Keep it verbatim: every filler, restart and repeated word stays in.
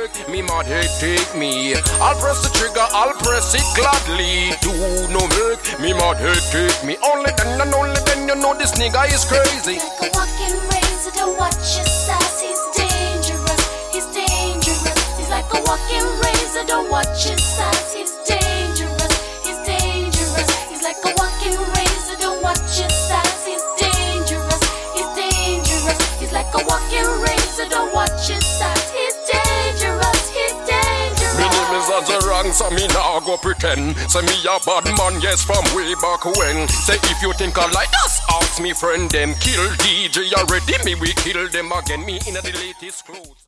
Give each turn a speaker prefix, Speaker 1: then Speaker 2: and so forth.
Speaker 1: make me mad head take me. I'll press the trigger, I'll press it gladly. Do no make me mad head take me. Only then and only then you know this nigga is crazy.
Speaker 2: Like a walking razor, don't watch his size. He's dangerous, he's dangerous. He's like a walking razor, don't watch his size. He's dangerous, he's dangerous. He's like a walking razor, don't watch his size. He's dangerous, he's dangerous. He's like a walking razor, don't watch his size. He's dangerous, he's dangerous.
Speaker 1: Me name is Azarang, so me nah go pretend. Say me a bad man, yes, from way back when. Say if you think I like us, ask me friend them. Kill D J already, me we kill them again. Me in the latest clothes.